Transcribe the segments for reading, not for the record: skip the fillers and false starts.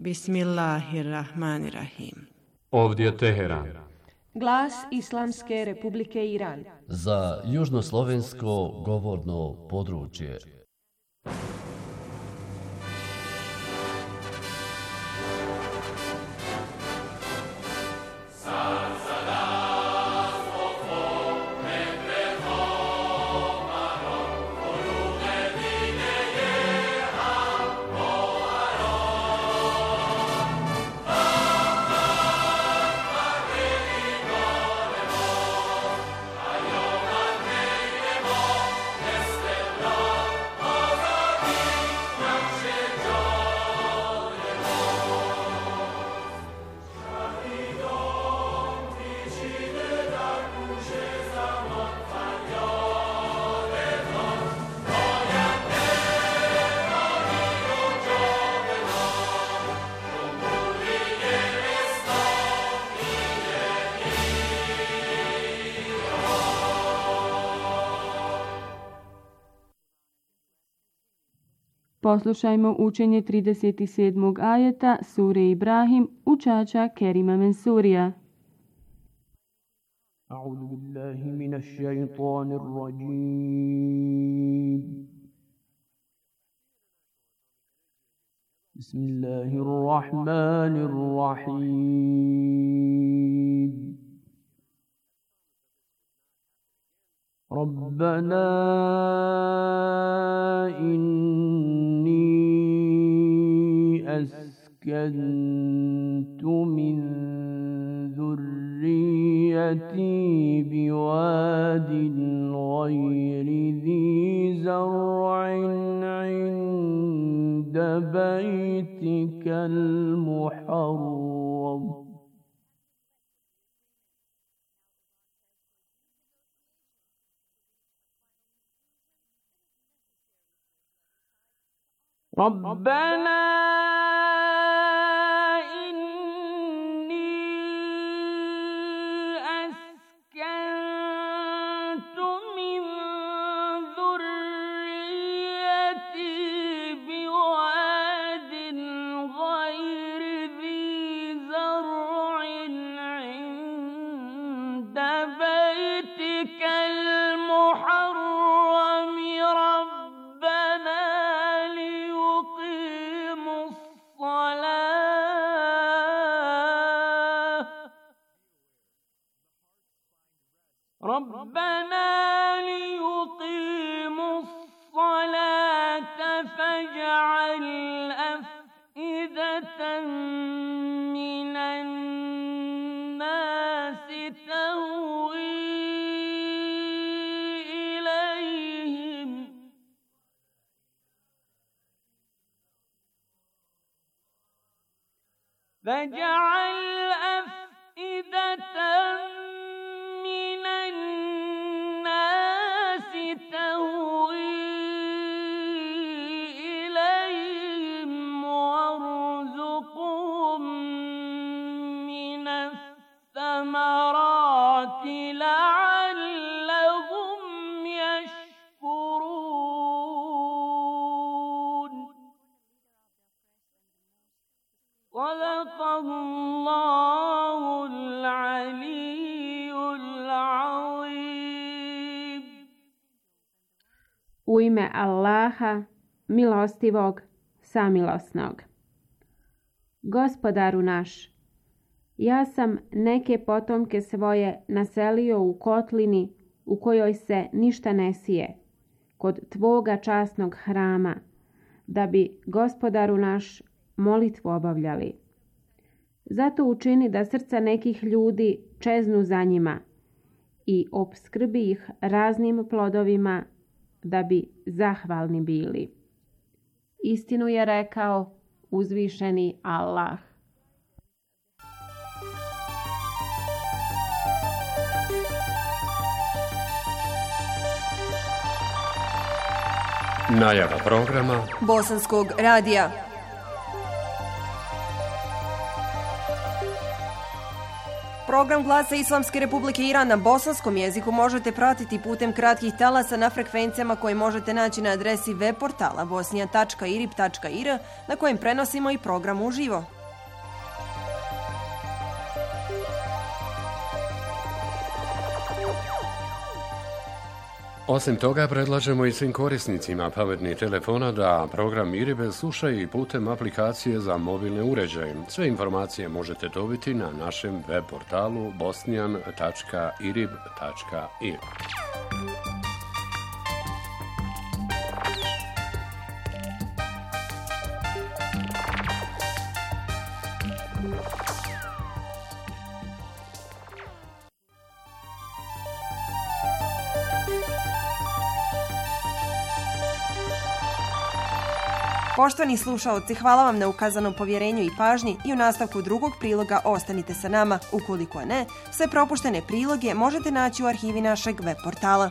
Bismillahirrahmanirrahim. Ovdje je Teheran. Glas Islamske Republike Iran. Za južnoslovensko govorno područje. Poslušajmo učenje 37. ajeta sure Ibrahim učača Kerima Mensurija. A'udhu billahi minash shaitanir rajim. Bismillahirrahmanirrahim. ربنا إني أسكنت من ذريتي بواد غير ذي زرع عند بيتك المحرم ربنا إني أسكنت من ذريتي بواد غير ذي زرع عند بيتك المحرم ربنا ليقيموا الصلاة فاجعل أفئدة من الناس تهوي إليهم فاجعل أفئدة من الناس تهوي إليهم وارزقهم من الثمرات لعلهم يشكرون صدق الله العلي العظيم. U ime Allaha, milostivog, samilosnog. Gospodaru naš, ja sam neke potomke svoje naselio u kotlini u kojoj se ništa ne sije, kod tvoga časnog hrama, da bi, Gospodaru naš, molitvu obavljali. Zato učini da srca nekih ljudi čeznu za njima i opskrbi ih raznim plodovima, da bi zahvalni bili. Istinu je rekao uzvišeni Allah. Najava programa Bosanskog radija. Program Glasa Islamske Republike Iran na bosanskom jeziku možete pratiti putem kratkih talasa na frekvencijama koje možete naći na adresi web portala bosnijan.irib.ir na kojem prenosimo i program uživo. Osim toga, predlažemo i svim korisnicima pametnih telefona da program IRIB slušaju i putem aplikacije za mobilne uređaje. Sve informacije možete dobiti na našem web portalu bosnijan.irib.ir. Poštovani slušaoci, hvala vam na ukazanom povjerenju i pažnji i u nastavku drugog priloga ostanite sa nama. Ukoliko ne, sve propuštene priloge možete naći u arhivi našeg web portala.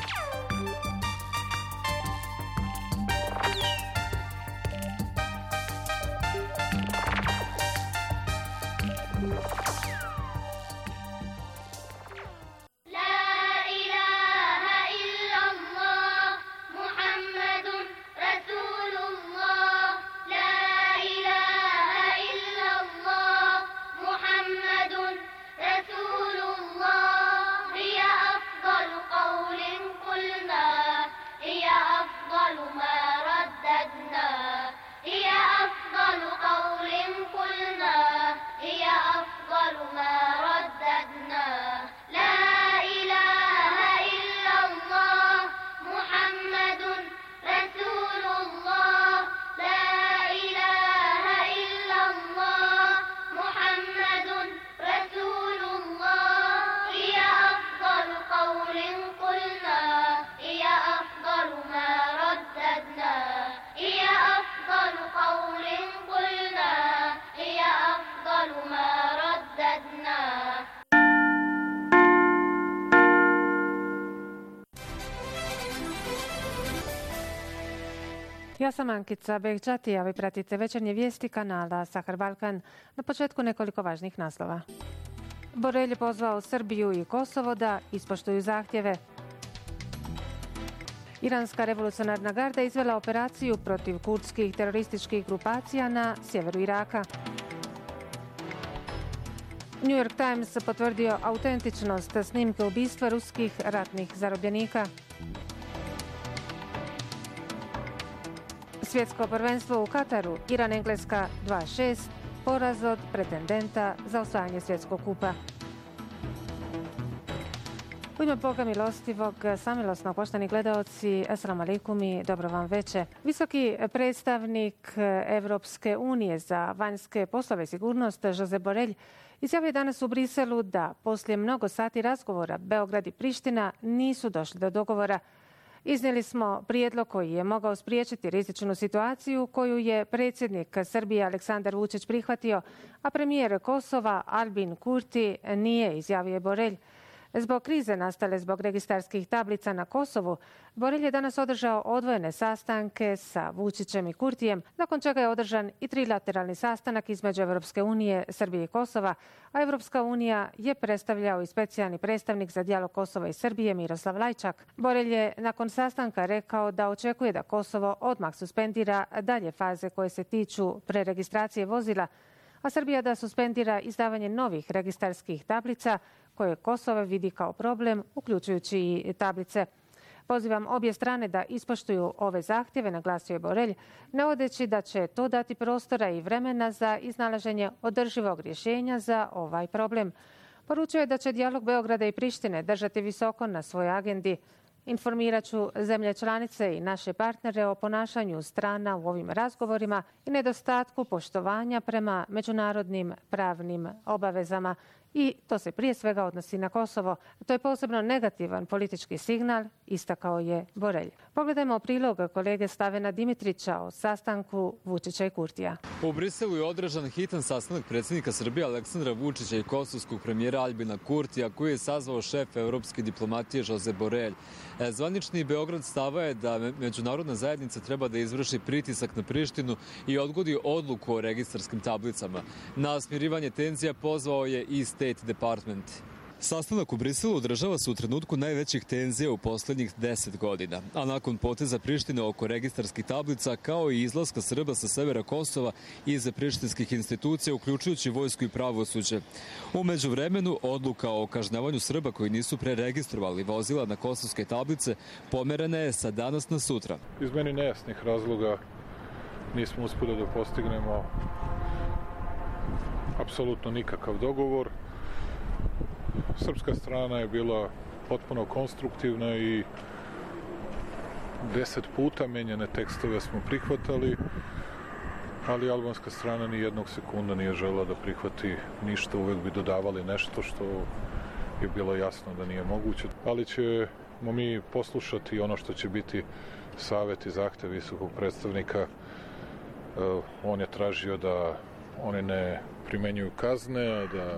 Ja sam Ankica Begčati, a vi pratite večernje vijesti kanala Sahar Balkan. Na početku nekoliko važnih naslova. Borelj je pozvao Srbiju i Kosovo da ispoštuju zahtjeve. Iranska revolucionarna garda izvela operaciju protiv kurdskih terorističkih grupacija na sjeveru Iraka. New York Times potvrdio autentičnost snimke ubistva ruskih ratnih zarobljenika. Svjetsko prvenstvo u Kataru, Iran-Engleska 2:6, poraz od pretendenta za osvajanje svjetskog kupa. U ime Boga milostivog, samilosno poštovani gledaoci, assalamu alaikum i dobro vam veče. Visoki predstavnik Evropske unije za vanjske poslove i sigurnost Josep Borelj izjavio je danas u Briselu da poslije mnogo sati razgovora Beograd i Priština nisu došli do dogovora. Iznijeli smo prijedlog koji je mogao spriječiti rizičnu situaciju koju je predsjednik Srbije Aleksandar Vučić prihvatio, a premijer Kosova Albin Kurti nije, izjavio je Borelj. Zbog krize nastale zbog registarskih tablica na Kosovu, Borelj je danas održao odvojene sastanke sa Vučićem i Kurtijem, nakon čega je održan i trilateralni sastanak između Evropske unije, Srbije i Kosova, a Evropska unija je predstavljao i specijalni predstavnik za dijalog Kosova i Srbije Miroslav Lajčak. Borelj je nakon sastanka rekao da očekuje da Kosovo odmah suspendira dalje faze koje se tiču preregistracije vozila, a Srbija da suspendira izdavanje novih registarskih tablica koje Kosovo vidi kao problem, uključujući i tablice. Pozivam obje strane da ispoštuju ove zahtjeve, naglasio je Borelj, navodeći da će to dati prostora i vremena za iznalaženje održivog rješenja za ovaj problem. Poručio je da će dijalog Beograda i Prištine držati visoko na svojoj agendi. Informirat ću zemlje članice i naše partnere o ponašanju strana u ovim razgovorima i nedostatku poštovanja prema međunarodnim pravnim obavezama. I to se prije svega odnosi na Kosovo. To je posebno negativan politički signal, istakao je Borelj. Pogledajmo prilog kolege Stavena Dimitrića o sastanku Vučića i Kurtija. U Briselu je održan hitan sastanak predsjednika Srbije Aleksandra Vučića i kosovskog premijera Albina Kurtija, koji je sazvao šef evropske diplomatije Josep Borelj. Zvanični Beograd stava je da međunarodna zajednica treba da izvrši pritisak na Prištinu i odgodi odluku o registarskim tablicama. Na smirivanje tenzija pozvao je i State State Department. Sastanak u Briselu održava se u trenutku najvećih tenzija u poslednjih 10 godina, a nakon poteza Prištine oko registarskih tablica, kao i izlaska Srba sa severa Kosova iz prištinskih institucija, uključujući vojsku i pravosuđe. U međuvremenu, odluka o kažnjavanju Srba koji nisu preregistrovali vozila na kosovske tablice pomerena je sa danas na sutra. Iz meni nejasnih razloga nismo uspeli da postignemo apsolutno nikakav dogovor. Srpska strana je bila potpuno konstruktivna i 10 puta menjane tekstove smo prihvatali, ali albanska strana ni jednog sekunda nije želela da prihvati ništa, uvek bi dodavali nešto što je bilo jasno da nije moguće. Ali ćemo mi poslušati ono što će biti savet i zahtev visokog predstavnika. On je tražio da oni ne primenjuju kazne, da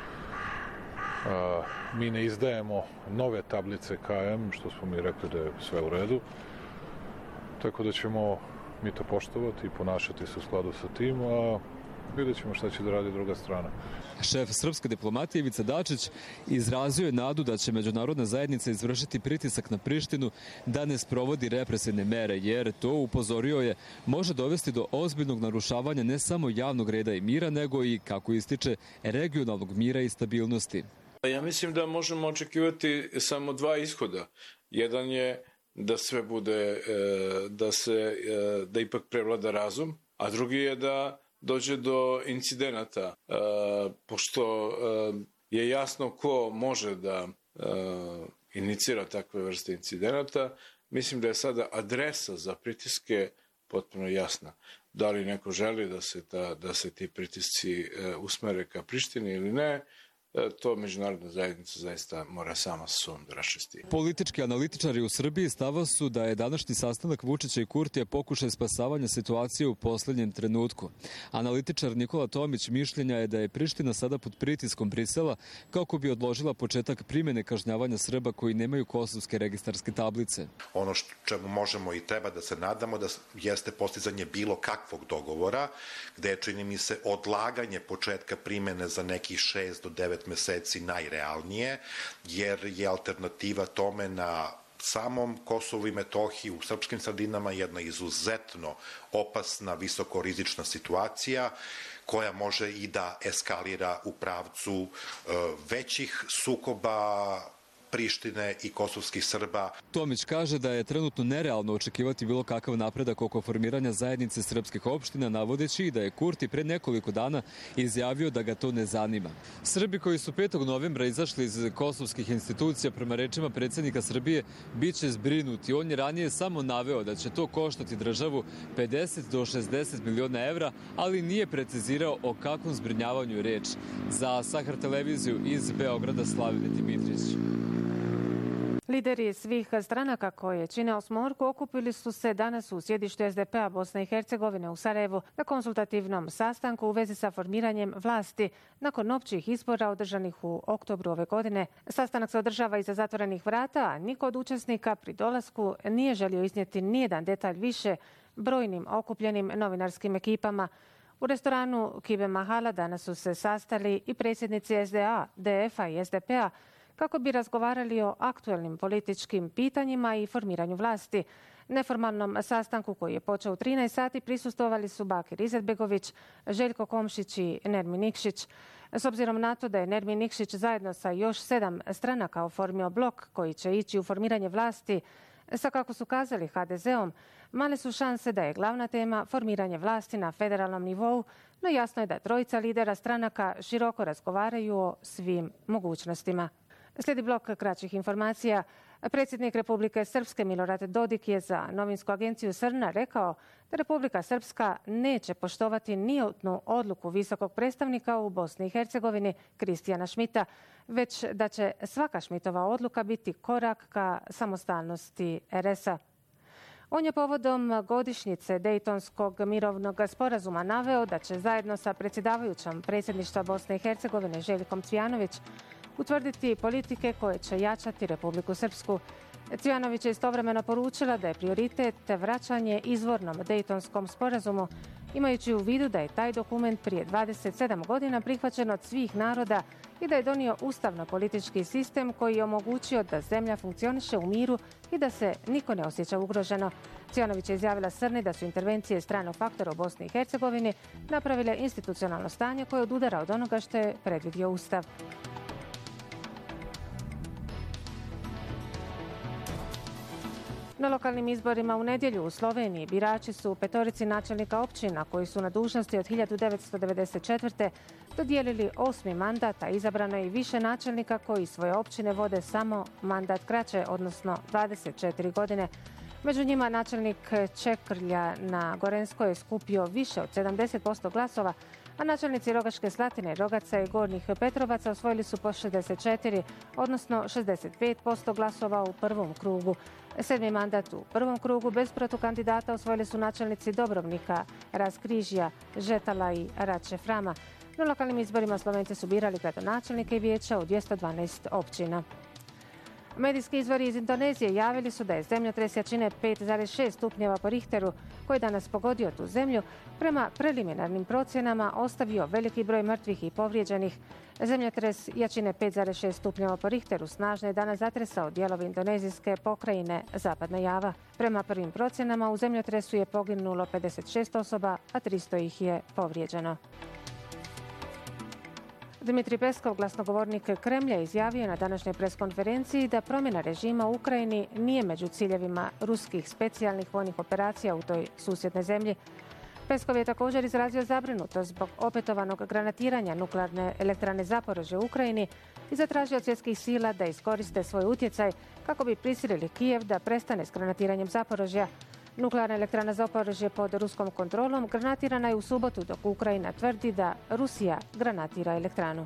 mi ne izdajemo nove tablice KM, što smo mi rekli da je sve u redu. Tako da ćemo mi to poštovati i ponašati se u skladu sa tim, a vidjet ćemo šta će da radi druga strana. Šef srpske diplomatije Ivica Dačić izrazio je nadu da će međunarodna zajednica izvršiti pritisak na Prištinu da ne sprovodi represivne mere, jer to, upozorio je, može dovesti do ozbiljnog narušavanja ne samo javnog reda i mira, nego i, kako ističe, regionalnog mira i stabilnosti. Ja mislim da možemo očekivati samo dva ishoda. Jedan je da sve bude, da ipak prevlada razum, a drugi je da dođe do incidenata, pošto je jasno ko može da inicira takve vrste incidenata. Mislim da je sada adresa za pritiske potpuno jasna. Da li neko želi da se ti pritisci usmere ka Prištini ili ne, to međunarodna zajednica zaista mora sama sa sobom da raščisti. Politički analitičari u Srbiji stava su da je današnji sastanak Vučića i Kurtija pokušaj spasavanja situacije u poslednjem trenutku. Analitičar Nikola Tomić mišljenja je da je Priština sada pod pritiskom Brisela kako bi odložila početak primene kažnjavanja Srba koji nemaju kosovske registarske tablice. Ono čemu možemo i treba da se nadamo da jeste postizanje bilo kakvog dogovora, gde je, čini mi se, odlaganje početka primene za nekih 6 do 9 meseci najrealnije, jer je alternativa tome na samom Kosovu i Metohiji u srpskim sredinama jedna izuzetno opasna, visokorizična situacija koja može i da eskalira u pravcu većih sukoba Prištine i kosovskih Srba. Tomić kaže da je trenutno nerealno očekivati bilo kakav napredak oko formiranja zajednice srpskih opština, navodeći da je Kurti pre nekoliko dana izjavio da ga to ne zanima. Srbi koji su 5. novembra izašli iz kosovskih institucija, prema rečima predsjednika Srbije, bit će zbrinuti. On je ranije samo naveo da će to koštati državu 50 do 60 miliona evra, ali nije precizirao o kakvom zbrinjavanju je reč. Za Sahar televiziju iz Beograda, Slavine Dimitrić. Lideri svih stranaka koje čine osmorku okupili su se danas u sjedištu SDP-a Bosne i Hercegovine u Sarajevu na konsultativnom sastanku u vezi sa formiranjem vlasti nakon općih izbora održanih u oktobru ove godine. Sastanak se održava iza zatvorenih vrata, a niko od učesnika pri dolasku nije želio iznijeti nijedan detalj više brojnim okupljenim novinarskim ekipama. U restoranu Kibe Mahala danas su se sastali i predsjednici SDA, DF-a i SDP-a kako bi razgovarali o aktuelnim političkim pitanjima i formiranju vlasti. Neformalnom sastanku koji je počeo u 13 sati prisustvovali su Bakir Izetbegović, Željko Komšić i Nermin Nikšić. S obzirom na to da je Nermin Nikšić zajedno sa još 7 stranaka oformio blok koji će ići u formiranje vlasti sa, kako su kazali, HDZ-om, male su šanse da je glavna tema formiranje vlasti na federalnom nivou, no jasno je da trojica lidera stranaka široko razgovaraju o svim mogućnostima. Slijedi blok kraćih informacija. Predsjednik Republike Srpske Milorad Dodik je za novinsku agenciju Srna rekao da Republika Srpska neće poštovati nijednu odluku visokog predstavnika u Bosni i Hercegovini Kristijana Šmita, već da će svaka Šmitova odluka biti korak ka samostalnosti RS-a. On je povodom godišnjice Dejtonskog mirovnog sporazuma naveo da će zajedno sa predsjedavajućom predsjedništva Bosne i Hercegovine Željkom Cvijanović utvrditi politike koje će jačati Republiku Srpsku. Cvijanović je istovremeno poručila da je prioritet vraćanje izvornom Dejtonskom sporazumu imajući u vidu da je taj dokument prije 27 godina prihvaćen od svih naroda i da je donio ustavno-politički sistem koji je omogućio da zemlja funkcioniše u miru i da se niko ne osjeća ugroženo. Cijanović je izjavila Srni da su intervencije stranog faktora u Bosni i Hercegovini napravile institucionalno stanje koje odudara od onoga što je predvidio Ustav. Na lokalnim izborima u nedjelju u Sloveniji birači su petorici načelnika općina koji su na dužnosti od 1994. dodijelili 8. mandat, a izabrano je i više načelnika koji svoje općine vode samo mandat kraće, odnosno 24 godine. Među njima načelnik Čekrlja na Gorenskoj je skupio više od 70% glasova, a načelnici Rogaške Slatine, Rogaca i Gornjih Petrovaca osvojili su po 64, odnosno 65% glasova u prvom krugu. 7. mandat u prvom krugu bez protukandidata osvojili su načelnici Dobrovnika, Raskrižja, Žetala i Rače Frama. Na lokalnim izborima Slovenci su birali gradonačelnike i vijeća u 212 općina. Medijski izvori iz Indonezije javili su da je zemljotres jačine 5,6 stupnjeva po Richteru, koji je danas pogodio tu zemlju, prema preliminarnim procjenama ostavio veliki broj mrtvih i povrijeđenih. Zemljotres jačine 5,6 stupnjeva po Richteru snažno je danas zatresao dijelove indonezijske pokrajine Zapadna Java. Prema prvim procjenama u zemljotresu je poginulo 56 osoba, a 300 ih je povrijeđeno. Dmitrij Peskov, glasnogovornik Kremlja, izjavio na današnjoj preskonferenciji da promjena režima u Ukrajini nije među ciljevima ruskih specijalnih vojnih operacija u toj susjednoj zemlji. Peskov je također izrazio zabrinutost zbog opetovanog granatiranja nuklearne elektrane Zaporožje u Ukrajini i zatražio od svjetskih sila da iskoriste svoj utjecaj kako bi prisilili Kijev da prestane s granatiranjem Zaporožja. Nuklearna elektrana Zaporožje pod ruskom kontrolom granatirana je u subotu, dok Ukrajina tvrdi da Rusija granatira elektranu.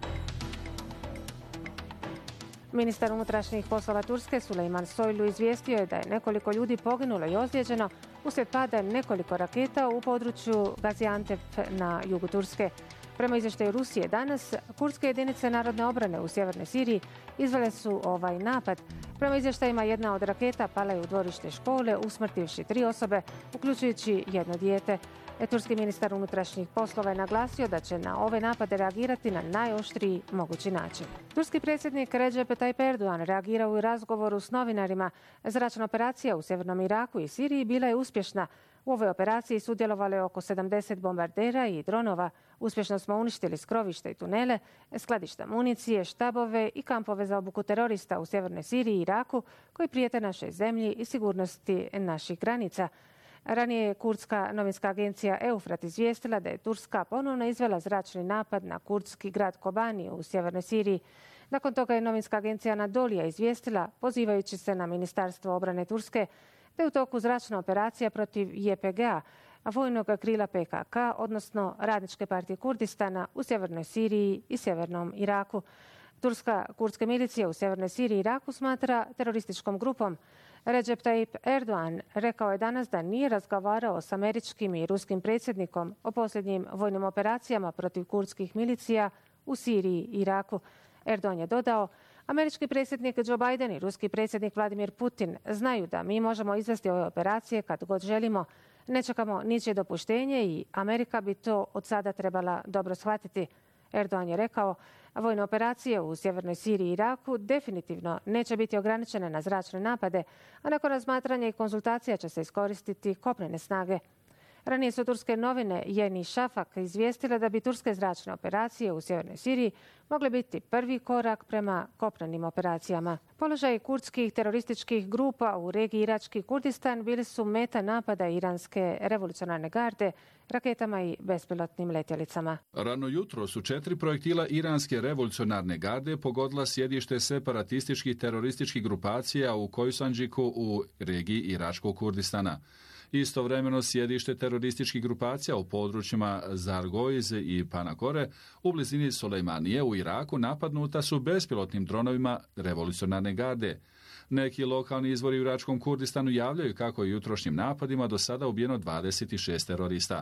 Ministar unutrašnjih poslova Turske Sulejman Soylu izvijestio je da je nekoliko ljudi poginulo i ozlijeđeno uslijed pada nekoliko raketa u području Gaziantep na jugu Turske. Prema izvještaju Rusije danas, kurdske jedinice narodne obrane u sjevernoj Siriji izvele su ovaj napad. Prema izvještajima jedna od raketa pala je u dvorište škole, usmrtivši 3 osobe, uključujući jedno dijete. Turski ministar unutrašnjih poslova je naglasio da će na ove napade reagirati na najoštriji mogući način. Turski predsjednik Recep Tayyip Erdogan reagirao u razgovoru s novinarima. Zračna operacija u sjevernom Iraku i Siriji bila je uspješna. U ovoj operaciji sudjelovalo je oko 70 bombardera i dronova. Uspješno smo uništili skrovište i tunele, skladišta municije, štabove i kampove za obuku terorista u sjevernoj Siriji i Iraku koji prijete našoj zemlji i sigurnosti naših granica. Ranije je kurdska novinska agencija Eufrat izvijestila da je Turska ponovno izvela zračni napad na kurdski grad Kobani u sjevernoj Siriji. Nakon toga je novinska agencija Anadolija izvijestila, pozivajući se na Ministarstvo obrane Turske, da je u toku zračna operacija protiv YPG-a, vojnog krila PKK, odnosno Radničke partije Kurdistana u sjevernoj Siriji i sjevernom Iraku. Turska kurdske milicije u sjevernoj Siriji i Iraku smatra terorističkom grupom. Recep Tayyip Erdogan rekao je danas da nije razgovarao s američkim i ruskim predsjednikom o posljednjim vojnim operacijama protiv kurdskih milicija u Siriji i Iraku. Erdogan je dodao, američki predsjednik Joe Biden i ruski predsjednik Vladimir Putin znaju da mi možemo izvesti ove operacije kad god želimo. Ne čekamo ničije dopuštenje i Amerika bi to od sada trebala dobro shvatiti. Erdogan je rekao, vojne operacije u sjevernoj Siriji i Iraku definitivno neće biti ograničene na zračne napade, a nakon razmatranja i konzultacija će se iskoristiti kopnene snage. Ranije su turske novine Yeni Shafak izvijestile da bi turske zračne operacije u sjevernoj Siriji mogle biti prvi korak prema kopnenim operacijama. Položaj kurdskih terorističkih grupa u regiji Irački Kurdistan bili su meta napada iranske revolucionarne garde raketama i bespilotnim letjelicama. Rano jutro su 4 projektila iranske revolucionarne garde pogodila sjedište separatističkih terorističkih grupacija u Kojsanđiku u regiji Iračkog Kurdistana. Istovremeno sjedište terorističkih grupacija u područjima Zargoiz i Panakore u blizini Sulejmanije u Iraku napadnuta su bespilotnim dronovima revolucionarne garde. Neki lokalni izvori u Iračkom Kurdistanu javljaju kako je jutrošnjim napadima do sada ubijeno 26 terorista.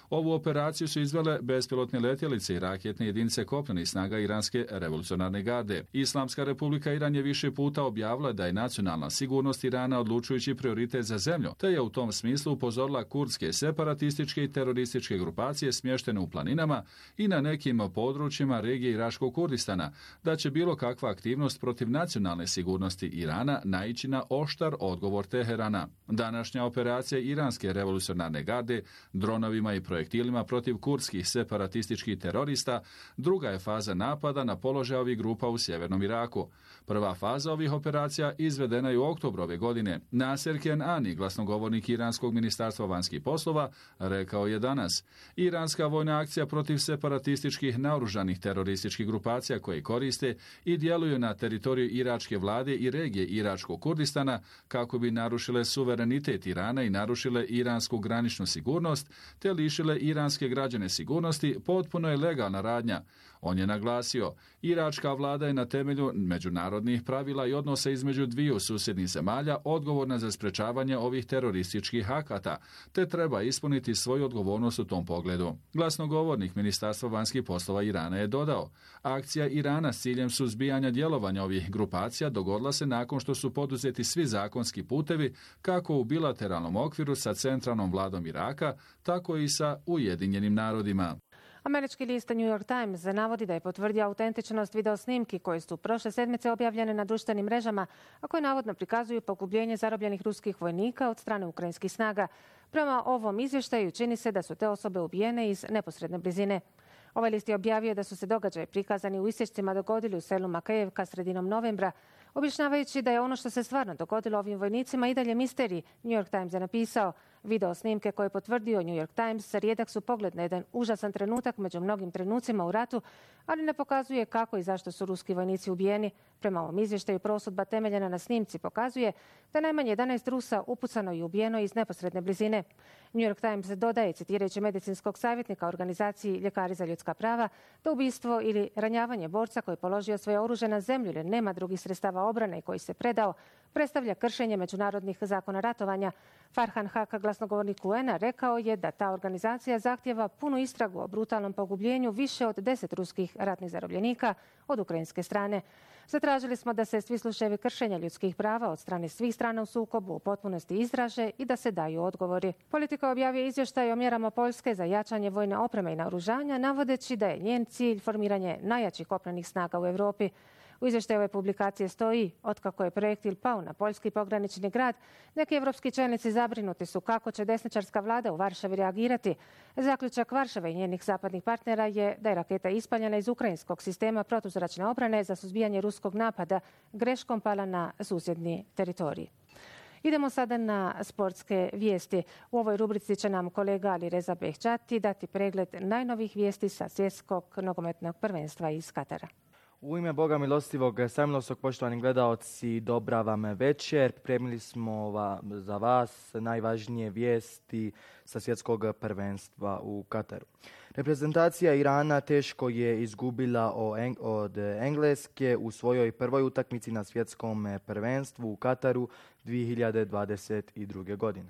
Ovu operaciju su izvele bespilotne letjelice i raketne jedinice kopnenih snaga Iranske revolucionarne garde. Islamska republika Iran je više puta objavila da je nacionalna sigurnost Irana odlučujući prioritet za zemlju, te je u tom smislu upozorila kurdske separatističke i terorističke grupacije smještene u planinama i na nekim područjima regije Iračkog Kurdistana, da će bilo kakva aktivnost protiv nacionalne sigurnosti Irana naići na oštar odgovor Teherana. Današnja operacija Iranske revolucionarne garde dronovima i projektilima protiv kurdskih separatističkih terorista druga je faza napada na položaj ovih grupa u sjevernom Iraku. Prva faza ovih operacija izvedena je u oktobru ove godine. Nasser Kenani, glasnogovornik Iranskog ministarstva vanjskih poslova, rekao je danas: iranska vojna akcija protiv separatističkih naoružanih terorističkih grupacija koje koriste i djeluju na teritoriju iračke vlade i regije Iračkog Kurdistana kako bi narušile suverenitet Irana i narušile iransku graničnu sigurnost te lišile iranske građane sigurnosti, potpuno je legalna radnja. On je naglasio, iračka vlada je na temelju međunarodnih pravila i odnosa između dviju susjednih zemalja odgovorna za sprečavanje ovih terorističkih akata, te treba ispuniti svoju odgovornost u tom pogledu. Glasnogovornik Ministarstva vanjskih poslova Irana je dodao, akcija Irana s ciljem suzbijanja djelovanja ovih grupacija dogodila se nakon što su poduzeti svi zakonski putevi kako u bilateralnom okviru sa centralnom vladom Iraka, tako i sa Ujedinjenim narodima. Američki list New York Times navodi da je potvrdio autentičnost videosnimki koje su prošle sedmice objavljene na društvenim mrežama, a koje navodno prikazuju pogubljenje zarobljenih ruskih vojnika od strane ukrajinskih snaga. Prema ovom izvještaju čini se da su te osobe ubijene iz neposredne blizine. Ovaj list je objavio da su se događaji prikazani u isječcima dogodili u selu Makejevka sredinom novembra, objašnjavajući da je ono što se stvarno dogodilo ovim vojnicima i dalje misterij. New York Times je napisao: video snimke koje je potvrdio New York Times rijedak su pogled na jedan užasan trenutak među mnogim trenucima u ratu, ali ne pokazuje kako i zašto su ruski vojnici ubijeni. Prema ovom izvještaju prosudba temeljena na snimci pokazuje da najmanje 11 Rusa upucano i ubijeno iz neposredne blizine. New York Times dodaje, citirajući medicinskog savjetnika organizaciji Ljekari za ljudska prava, da ubistvo ili ranjavanje borca koji je položio svoje oružje na zemlju ili nema drugih sredstava obrane i koji se predao, predstavlja kršenje međunarodnih zakona ratovanja. Farhan Haq, glasnogovornik UN-a, rekao je da ta organizacija zahtjeva punu istragu o brutalnom pogubljenju više od 10 ruskih ratnih zarobljenika od ukrajinske strane. Zatražili smo da se svi slučajevi kršenja ljudskih prava od strane svih strana u sukobu u potpunosti izraže i da se daju odgovori. Politika objavio izvještaj o mjerama Poljske za jačanje vojne opreme i naoružanja, navodeći da je njen cilj formiranje najjačih kopnenih snaga u Europi. U izvještaju ove publikacije stoji: otkako je projektil pao na poljski pogranični grad, neki evropski čelnici zabrinuti su kako će desničarska vlada u Varšavi reagirati. Zaključak Varšave i njenih zapadnih partnera je da je raketa ispaljena iz ukrajinskog sistema protuzračne obrane za suzbijanje ruskog napada greškom pala na susjedni teritorij. Idemo sada na sportske vijesti. U ovoj rubrici će nam kolega Alireza Behčati dati pregled najnovijih vijesti sa svjetskog nogometnog prvenstva iz Katara. U ime Boga milostivog, samilosnog, poštovani gledaoci, dobra vam večer. Pripremili smo za vas najvažnije vijesti sa svjetskog prvenstva u Kataru. Reprezentacija Irana teško je izgubila od Engleske u svojoj prvoj utakmici na svjetskom prvenstvu u Kataru 2022. godine.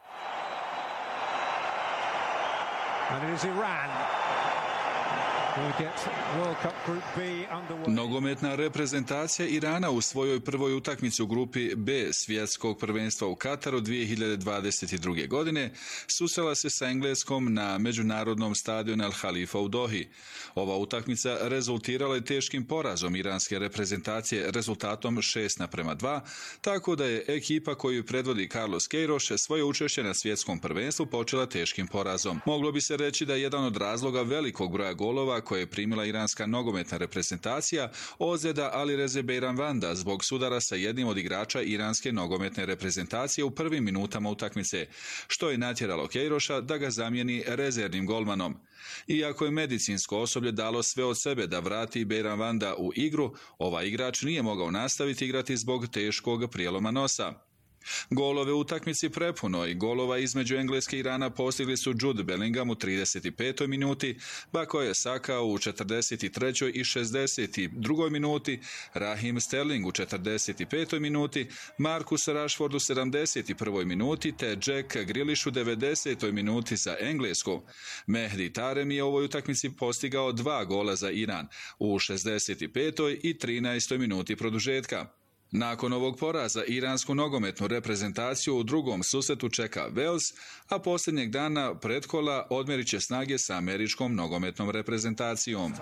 And it is Iran. Nogometna reprezentacija Irana u svojoj prvoj utakmici u grupi B svjetskog prvenstva u Kataru 2022. godine susrela se sa Engleskom na međunarodnom stadionu Al Halifa u Dohi. Ova utakmica rezultirala je teškim porazom iranske reprezentacije rezultatom 6:2, tako da je ekipa koju predvodi Carlos Queiroz svoje učešće na svjetskom prvenstvu počela teškim porazom. Moglo bi se reći da je jedan od razloga velikog broja golova koje je primila iranska nogometna reprezentacija ozljeda Alireze Beiranvanda zbog sudara sa jednim od igrača iranske nogometne reprezentacije u prvim minutama utakmice, što je natjeralo Queiroza da ga zamijeni rezervnim golmanom. Iako je medicinsko osoblje dalo sve od sebe da vrati Beiranvanda u igru, ovaj igrač nije mogao nastaviti igrati zbog teškog prijeloma nosa. Golove u utakmici prepuno i golova između Engleske i Irana postigli su Jude Bellingham u 35. minuti, Bukayo Saka u 43. i 62. minuti, Raheem Sterling u 45. minuti, Marcus Rashford u 71. minuti te Jack Grealish u 90. minuti za Englesku. Mehdi Taremi je u ovoj utakmici postigao 2 gola za Iran u 65. i 13. minuti produžetka. Nakon ovog poraza iransku nogometnu reprezentaciju u drugom susretu čeka Wales, a posljednjeg dana pretkola odmerit će snage sa američkom nogometnom reprezentacijom.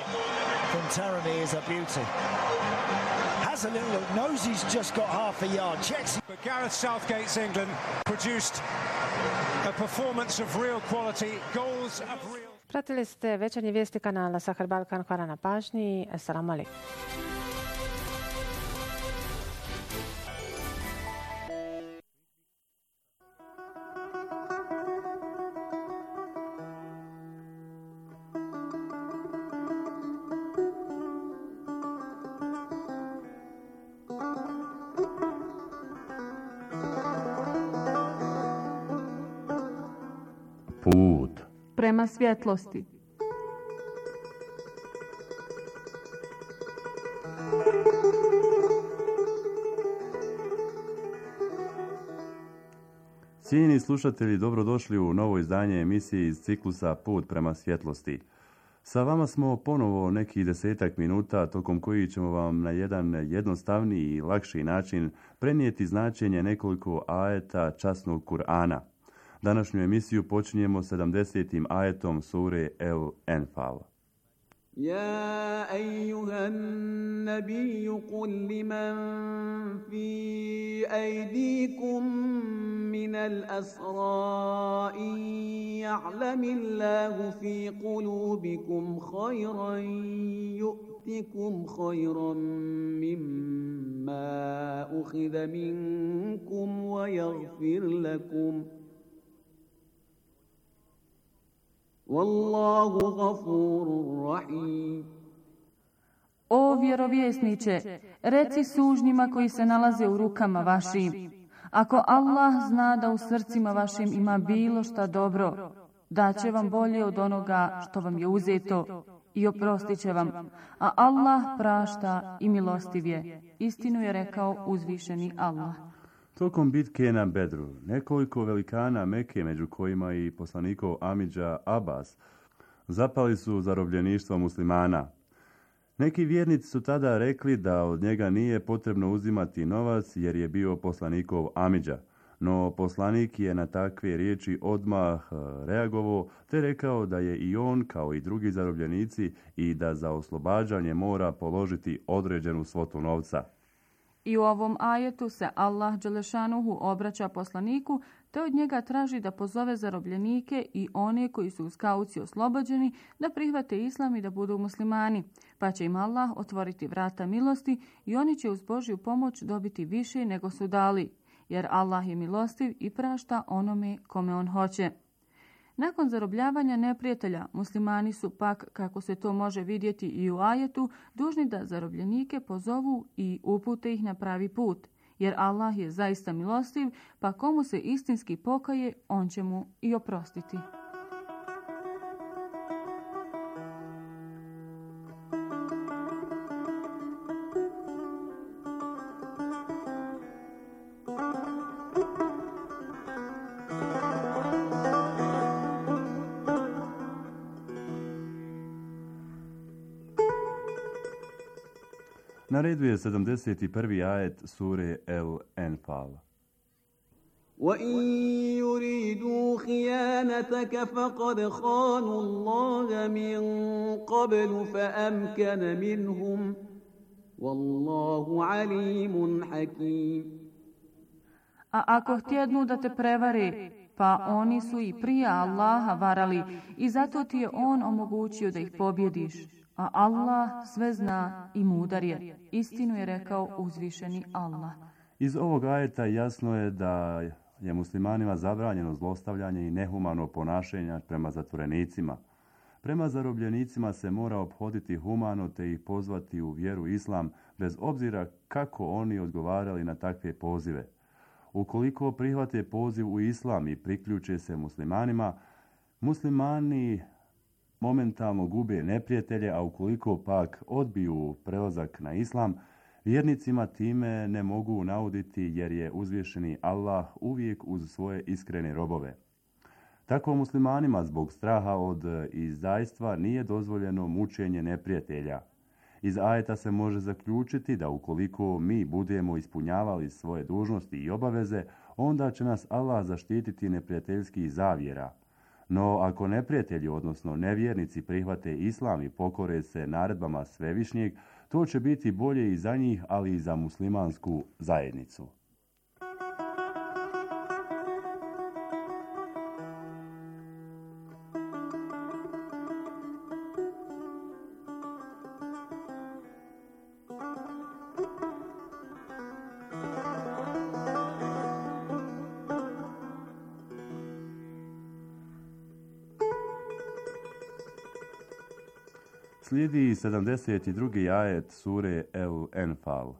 Pratili ste večernje vijesti kanala Sahar Balkan. Hvala na pažnji. Assalamu alaikum. Put prema svjetlosti. Cijenjeni slušatelji, dobrodošli u novo izdanje emisije iz ciklusa Put prema svjetlosti. Sa vama smo ponovo nekih 10 minuta tokom koji ćemo vam na jedan jednostavniji i lakši način prenijeti značenje nekoliko ajeta časnog Kur'ana. Današnju emisiju počinjemo 70. ajetom sure El-Enfal. يا أيها النبي قل لمن في أيديكم من الأسرى إن يعلم الله في قلوبكم خيرا يؤتكم خيرا مما أخذ منكم ويغفر لكم Wallahu ghafurur rahim. O vjerovjesniče, reci sužnjima koji se nalaze u rukama vašim, ako Allah zna da u srcima vašim ima bilo šta dobro, daće vam bolje od onoga što vam je uzeto i oprostit će vam, a Allah prašta i milostiv je. Istinu je rekao uzvišeni Allah. Tokom bitke na Bedru, nekoliko velikana Mekke, među kojima i poslanikov Amidža Abbas, zapali su zarobljeništvo muslimana. Neki vjernici su tada rekli da od njega nije potrebno uzimati novac jer je bio poslanikov Amidža, no poslanik je na takve riječi odmah reagovao te rekao da je i on, kao i drugi zarobljenici, i da za oslobađanje mora položiti određenu svotu novca. I u ovom ajetu se Allah dželešanuhu obraća poslaniku te od njega traži da pozove zarobljenike i one koji su uz kauciju oslobođeni da prihvate islam i da budu muslimani, pa će im Allah otvoriti vrata milosti i oni će uz Božju pomoć dobiti više nego su dali, jer Allah je milostiv i prašta onome kome on hoće. Nakon zarobljavanja neprijatelja, muslimani su pak, kako se to može vidjeti i u ajetu, dužni da zarobljenike pozovu i upute ih na pravi put, jer Allah je zaista milostiv, pa komu se istinski pokaje, on će mu i oprostiti. Na redu je 71. ajet sure El-Enfal. وَإِن يُرِيدُوا خِيَانَتَكَ فَقَدْ خَانُوا اللَّهَ مِن قَبْلُ فَأَمْكَنَ مِنْهُمْ وَاللَّهُ عَلِيمٌ حَكِيمٌ. A ako htjednu da te prevare, pa oni su i prije Allaha varali i zato ti je on omogućio da ih pobjediš. A Allah sve zna i mudar je. Istinu je rekao uzvišeni Allah. Iz ovog ajeta jasno je da je muslimanima zabranjeno zlostavljanje i nehumano ponašanje prema zatvorenicima. Prema zarobljenicima se mora ophoditi humano te ih pozvati u vjeru islam, bez obzira kako oni odgovarali na takve pozive. Ukoliko prihvate poziv u islam i priključe se muslimanima, muslimani momentalno gube neprijatelje, a ukoliko pak odbiju prelazak na islam, vjernicima time ne mogu nauditi jer je uzvišeni Allah uvijek uz svoje iskrene robove. Tako muslimanima zbog straha od izdajstva nije dozvoljeno mučenje neprijatelja. Iz ajeta se može zaključiti da ukoliko mi budemo ispunjavali svoje dužnosti i obaveze, onda će nas Allah zaštititi neprijateljskih zavjera. No ako neprijatelji, odnosno nevjernici, prihvate islam i pokore se naredbama Svevišnjeg, to će biti bolje i za njih, ali i za muslimansku zajednicu. Slijedi 72. ajet sure El-Enfal.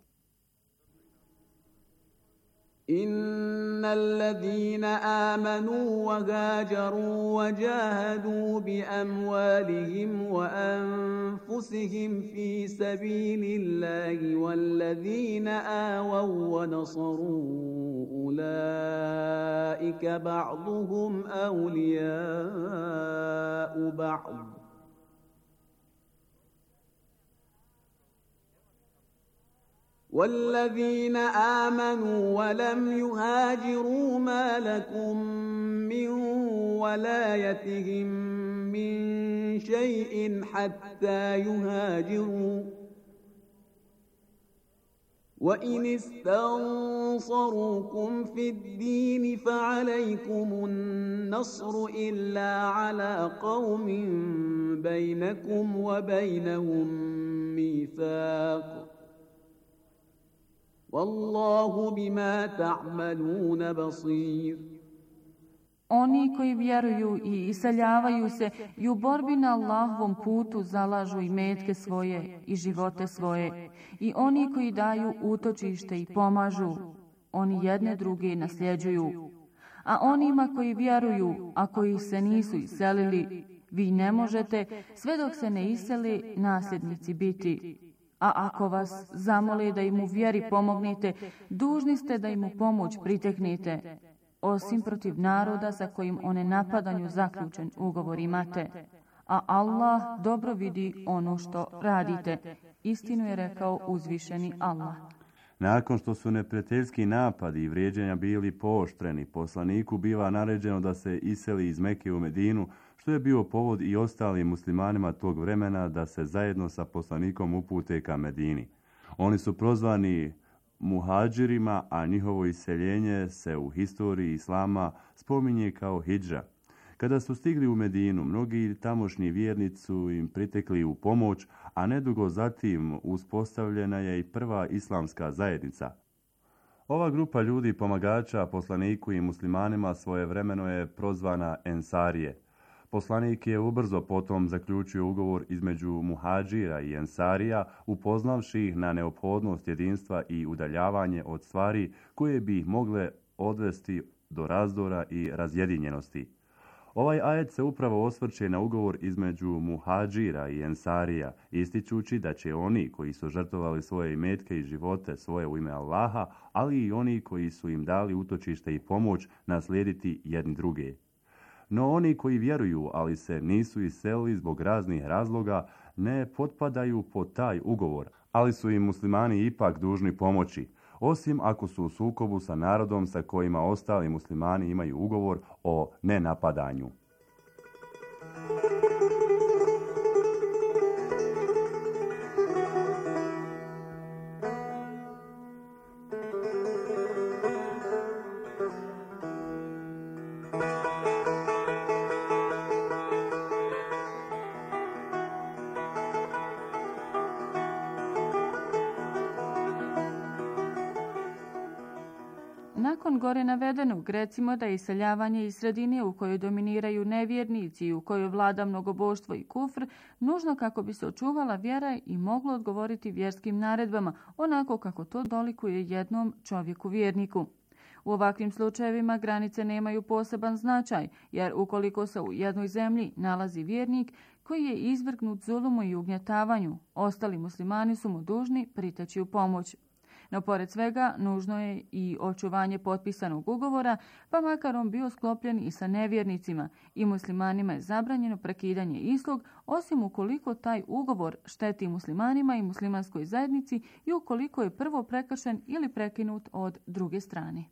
إن الذين آمنوا وهاجروا وجاهدوا بأموالهم وأنفسهم في سبيل الله والذين آووا ونصروا أولئك بعضهم أولياء بعض والذين آمنوا ولم يهاجروا ما لكم من ولايتهم من شيء حتى يهاجروا وإن استنصروكم في الدين فعليكم النصر إلا على قوم بينكم وبينهم ميثاق Wallahu bima ta'maluna basir. Oni koji vjeruju i iseljavaju se i u borbi na Allahovom putu zalažu i metke svoje i živote svoje. I oni koji daju utočište i pomažu, oni jedne druge nasljeđuju. A onima koji vjeruju, a koji se nisu iselili, vi ne možete, sve dok se ne iseli, nasljednici biti. A ako vas zamole da im u vjeri pomognete, dužni ste da im u pomoć priteknete, osim protiv naroda sa kojim o nenapadanju zaključen ugovor imate. A Allah dobro vidi ono što radite. Istinu je rekao uzvišeni Allah. Nakon što su neprijateljski napadi i vrijeđanja bili pooštreni, poslaniku biva naređeno da se iseli iz Mekke u Medinu, što je bio povod i ostalim muslimanima tog vremena da se zajedno sa poslanikom upute ka Medini. Oni su prozvani muhadžirima, a njihovo iseljenje se u historiji islama spominje kao hidža. Kada su stigli u Medinu, mnogi tamošnji vjernici su im pritekli u pomoć, a nedugo zatim uspostavljena je i prva islamska zajednica. Ova grupa ljudi pomagača poslaniku i muslimanima svojevremeno je prozvana Ensarije. Poslanik je ubrzo potom zaključio ugovor između muhadžira i ensarija, upoznavši ih na neophodnost jedinstva i udaljavanje od stvari koje bi ih mogle odvesti do razdora i razjedinjenosti. Ovaj ajet se upravo osvrće na ugovor između muhadžira i ensarija, ističući da će oni koji su žrtvovali svoje imetke i živote svoje u ime Allaha, ali i oni koji su im dali utočište i pomoć, naslijediti jedni druge. No oni koji vjeruju, ali se nisu iselili zbog raznih razloga, ne potpadaju pod taj ugovor, ali su im muslimani ipak dužni pomoći, osim ako su u sukobu sa narodom sa kojima ostali muslimani imaju ugovor o nenapadanju. Nakon gore navedenog, recimo da je iseljavanje iz sredine u kojoj dominiraju nevjernici i u kojoj vlada mnogoboštvo i kufr, nužno kako bi se očuvala vjera i moglo odgovoriti vjerskim naredbama, onako kako to dolikuje jednom čovjeku vjerniku. U ovakvim slučajevima granice nemaju poseban značaj, jer ukoliko se u jednoj zemlji nalazi vjernik koji je izvrgnut zulumu i ugnjetavanju, ostali muslimani su mu dužni priteći u pomoć. No, pored svega, nužno je i očuvanje potpisanog ugovora, pa makar on bio sklopljen i sa nevjernicima, i muslimanima je zabranjeno prekidanje istog, osim ukoliko taj ugovor šteti muslimanima i muslimanskoj zajednici i ukoliko je prvo prekršen ili prekinut od druge strane.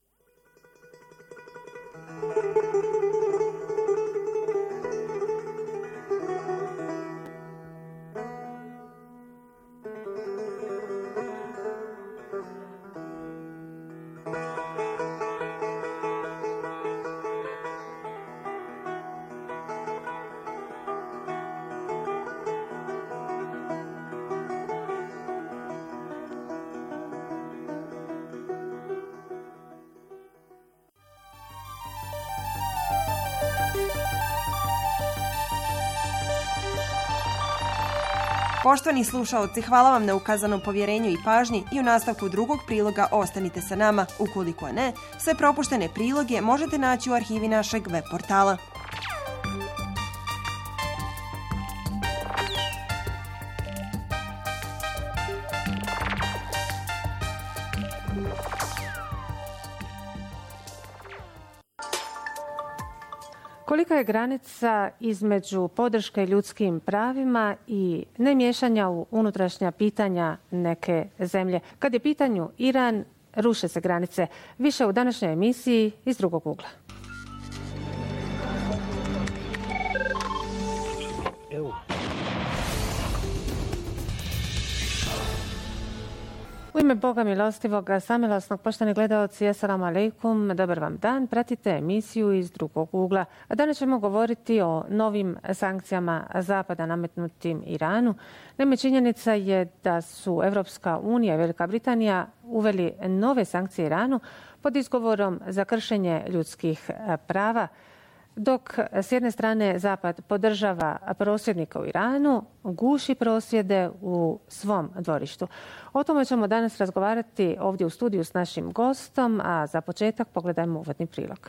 Poštovani slušaoci, hvala vam na ukazanom povjerenju i pažnji i u nastavku drugog priloga ostanite sa nama. Ukoliko ne, sve propuštene priloge možete naći u arhivi našeg web portala. Kolika je granica između podrške ljudskim pravima i nemiješanja u unutrašnja pitanja neke zemlje? Kad je pitanju Iran, ruše se granice. Više u današnjoj emisiji iz drugog ugla. U ime Boga milostivog, samilosnog, poštovani gledaoci, assalamu alaikum, dobar vam dan. Pratite emisiju iz drugog ugla. Danas ćemo govoriti o novim sankcijama Zapada nametnutim Iranu. Naime, činjenica je da su Evropska unija i Velika Britanija uveli nove sankcije Iranu pod izgovorom za kršenje ljudskih prava. Dok s jedne strane Zapad podržava prosvjednika u Iranu, guši prosvjede u svom dvorištu. O tome ćemo danas razgovarati ovdje u studiju s našim gostom, a za početak pogledajmo uvodni prilog.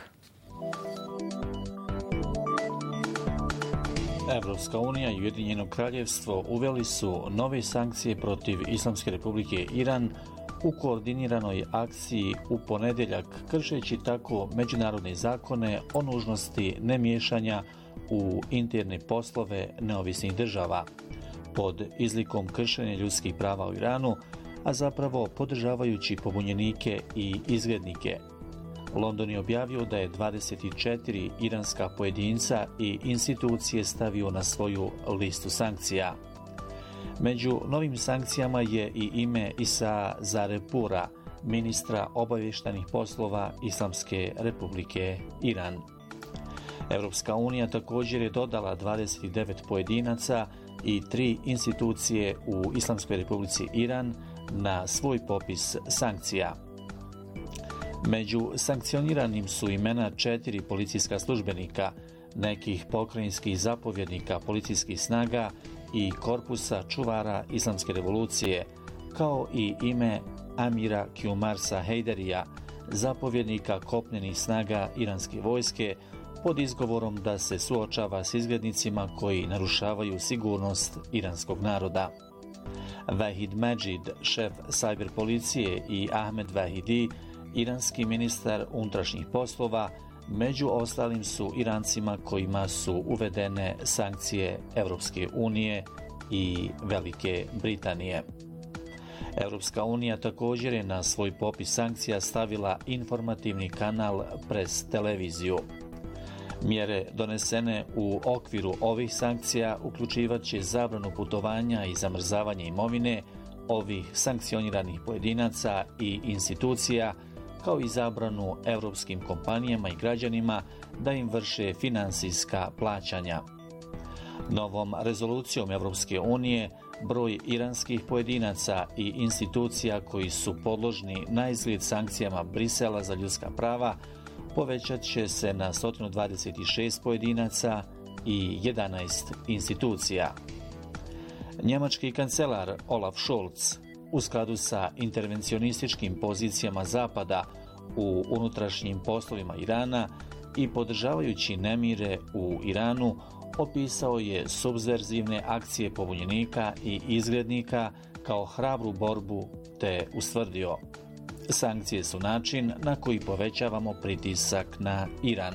Evropska unija i Ujedinjeno kraljevstvo uveli su nove sankcije protiv Islamske republike Iran u koordiniranoj akciji u ponedjeljak, kršeći tako međunarodne zakone o nužnosti nemiješanja u interne poslove neovisnih država, pod izlikom kršenja ljudskih prava u Iranu, a zapravo podržavajući pobunjenike i izgrednike. London je objavio da je 24 iranska pojedinca i institucije stavio na svoju listu sankcija. Među novim sankcijama je i ime Isa Zarepura, ministra obavještajnih poslova Islamske republike Iran. Evropska unija također je dodala 29 pojedinaca i 3 institucije u Islamskoj republici Iran na svoj popis sankcija. Među sankcioniranim su imena 4 policijska službenika, nekih pokrajinskih zapovjednika policijskih snaga i korpusa čuvara Islamske revolucije, kao i ime Amira Kjumarsa Hejderija, zapovjednika kopnenih snaga iranske vojske, pod izgovorom da se suočava s izgrednicima koji narušavaju sigurnost iranskog naroda. Vahid Majid, šef sajber policije, i Ahmed Vahidi, iranski ministar unutrašnjih poslova, među ostalim su Irancima kojima su uvedene sankcije Evropske unije i Velike Britanije. Evropska unija također je na svoj popis sankcija stavila informativni kanal Press televiziju. Mjere donesene u okviru ovih sankcija uključivat će zabranu putovanja i zamrzavanje imovine ovih sankcioniranih pojedinaca i institucija, kao i zabranu europskim kompanijama i građanima da im vrše finansijska plaćanja. Novom rezolucijom Evropske unije broj iranskih pojedinaca i institucija koji su podložni na izgled sankcijama Brisela za ljudska prava povećat će se na 126 pojedinaca i 11 institucija. Njemački kancelar Olaf Scholz, u skladu sa intervencionističkim pozicijama Zapada, u unutrašnjim poslovima Irana i podržavajući nemire u Iranu, opisao je subverzivne akcije pobunjenika i izgrednika kao hrabru borbu, te ustvrdio: sankcije su način na koji povećavamo pritisak na Iran.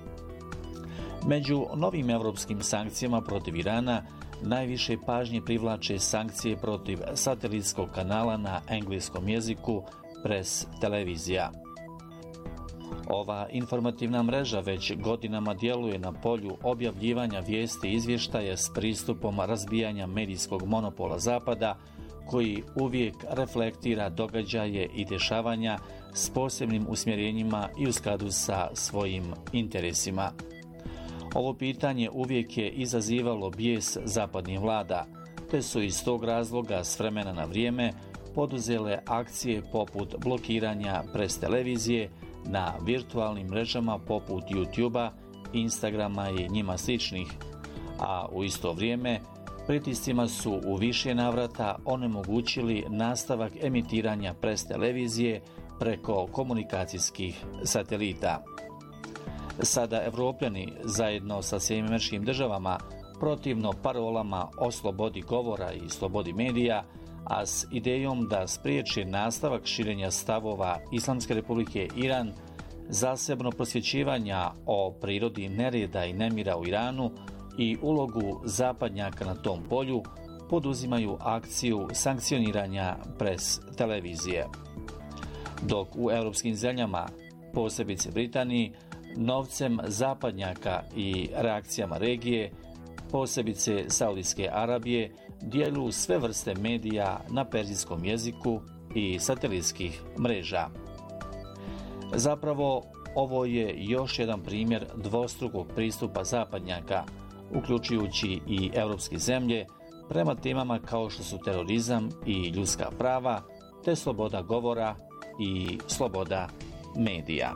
Među novim evropskim sankcijama protiv Irana najviše pažnje privlače sankcije protiv satelitskog kanala na engleskom jeziku Press televizija. Ova informativna mreža već godinama djeluje na polju objavljivanja vijesti i izvještaja s pristupom razbijanja medijskog monopola Zapada, koji uvijek reflektira događaje i dešavanja s posebnim usmjerenjima i u skladu sa svojim interesima. Ovo pitanje uvijek je izazivalo bijes zapadnih vlada, te su iz tog razloga s vremena na vrijeme poduzele akcije poput blokiranja Press televizije na virtualnim mrežama poput YouTube-a, Instagrama i njima sličnih, a u isto vrijeme pritiscima su u više navrata onemogućili nastavak emitiranja Press televizije preko komunikacijskih satelita. Sada Evropljani zajedno sa SAD-om protivno parolama o slobodi govora i slobodi medija, a s idejom da spriječi nastavak širenja stavova Islamske republike Iran, zasebno prosvjećivanja o prirodi nereda i nemira u Iranu i ulogu zapadnjaka na tom polju, poduzimaju akciju sankcioniranja Press televizije. Dok u europskim zemljama, posebice Britaniji, novcem zapadnjaka i reakcijama regije, posebice Saudijske Arabije, djeluju sve vrste medija na perzijskom jeziku i satelitskih mreža. Zapravo, ovo je još jedan primjer dvostrukog pristupa zapadnjaka, uključujući i europske zemlje, prema temama kao što su terorizam i ljudska prava, te sloboda govora i sloboda medija.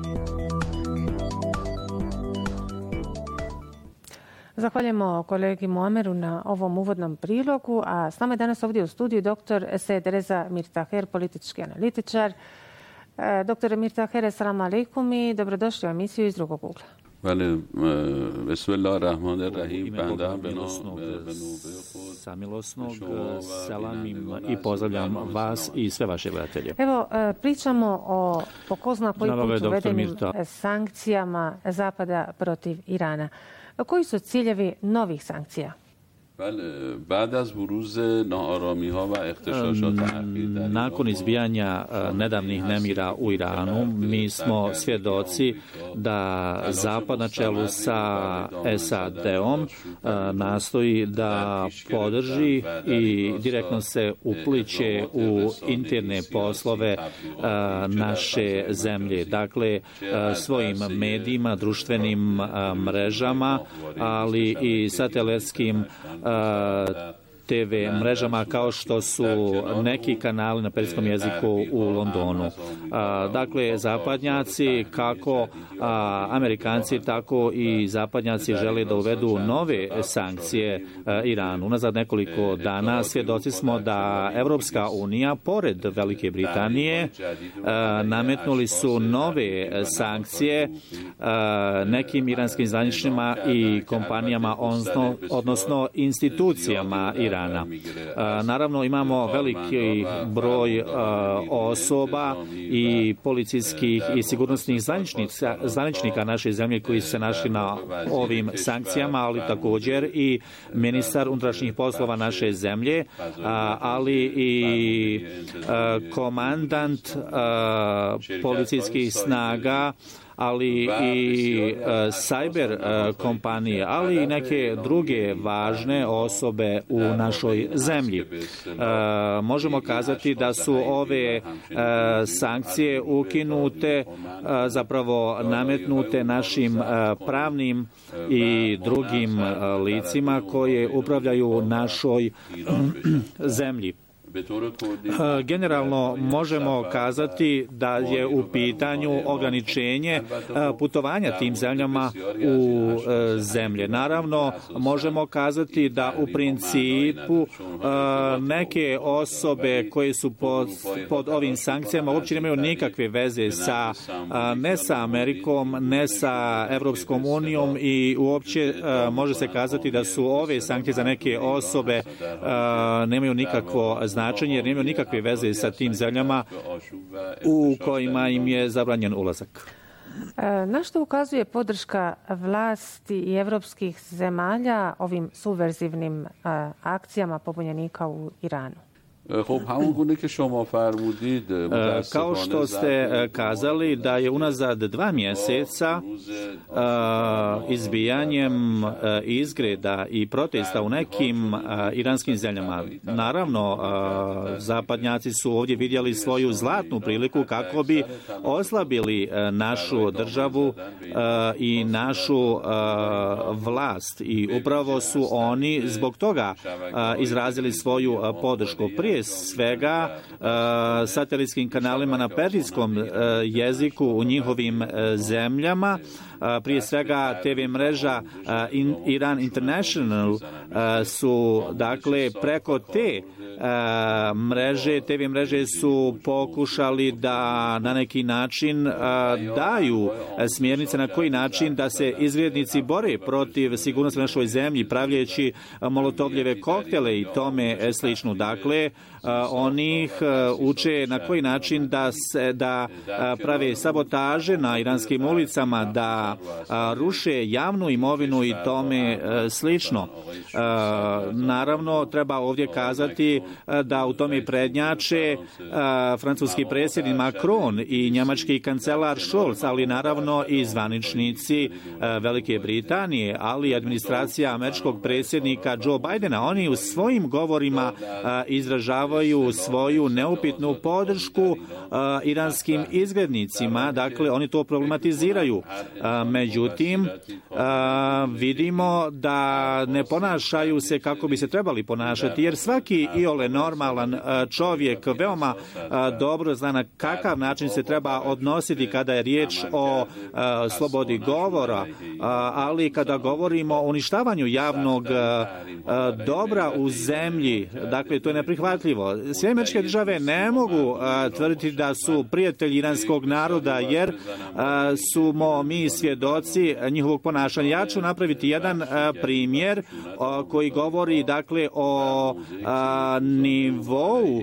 Zahvaljujemo kolegi Muameru na ovom uvodnom prilogu, a s nama je danas ovdje u studiju dr. Said Reza Mirtaher, politički analitičar. Dr. Mirtaher, assalamu alaikum i dobrodošli u emisiju iz drugog ugla. Samilosnog, selamim i pozdravljam vas i sve vaše gledatelje. Evo, pričamo o po ko zna koji put uvedenim sankcijama Zapada protiv Irana. Koji su ciljevi novih sankcija? Nakon izbijanja nedavnih nemira u Iranu, mi smo svjedoci da Zapad na čelu sa SAD-om nastoji da podrži i direktno se upliće u interne poslove naše zemlje. Dakle, svojim medijima, društvenim mrežama, ali i satelitskim TV mrežama kao što su neki kanali na perzijskom jeziku u Londonu. Dakle, zapadnjaci, kako Amerikanci, tako i zapadnjaci žele da uvedu nove sankcije Iranu. Unazad nekoliko dana svjedoci smo da Evropska unija, pored Velike Britanije, nametnuli su nove sankcije nekim iranskim zvaničnima i kompanijama, odnosno institucijama Irana. Naravno, imamo veliki broj osoba i policijskih i sigurnosnih zvaničnika naše zemlje koji se našli na ovim sankcijama, ali također i ministar unutrašnjih poslova naše zemlje, ali i komandant policijskih snaga, ali i cyber kompanije, ali i neke druge važne osobe u našoj zemlji. Možemo kazati da su ove sankcije ukinute, zapravo nametnute našim pravnim i drugim licima koje upravljaju našoj zemlji. Generalno možemo kazati da je u pitanju ograničenje putovanja tim zemljama u zemlje. Naravno, možemo kazati da u principu neke osobe koje su pod ovim sankcijama uopće nemaju nikakve veze ne sa Amerikom, ne sa Evropskom unijom i uopće može se kazati da su ove sankcije za neke osobe nemaju nikakvo značenje, jer nemaju nikakve veze sa tim zemljama u kojima im je zabranjen ulazak. Na što ukazuje podrška vlasti i evropskih zemalja ovim subverzivnim akcijama pobunjenika u Iranu? Kao što ste kazali da je unazad 2 mjeseca izbijanjem izgreda i protesta u nekim iranskim zemljama. Naravno, zapadnjaci su ovdje vidjeli svoju zlatnu priliku kako bi oslabili našu državu i našu vlast i upravo su oni zbog toga izrazili svoju podršku. Prije svega satelitskim kanalima na perzijskom jeziku u njihovim zemljama, prije svega TV mreža Iran International su, dakle, preko te TV mreže su pokušali da na neki način daju smjernice na koji način da se izgrednici bore protiv sigurnosti u našoj zemlji, pravljajući molotovljeve koktele i tome slično. Dakle, oni ih uče na koji način da prave sabotaže na iranskim ulicama, da ruše javnu imovinu i tome slično. Naravno, treba ovdje kazati da u tome prednjače francuski predsjednik Macron i njemački kancelar Scholz, ali naravno i zvaničnici Velike Britanije, ali i administracija američkog predsjednika Joe Bidena. Oni u svojim govorima izražavaju svoju neupitnu podršku iranskim izgrednicima, dakle oni to problematiziraju. Međutim, vidimo da ne ponašaju se kako bi se trebali ponašati, jer svaki iole normalan čovjek veoma dobro zna na kakav način se treba odnositi kada je riječ o slobodi govora, ali kada govorimo o uništavanju javnog dobra u zemlji, dakle to je neprihvatljivo. Sjedinjene Američke Države ne mogu tvrditi da su prijatelji iranskog naroda, jer smo mi svjedoci njihovog ponašanja. Ja ću napraviti jedan primjer koji govori, dakle, o nivou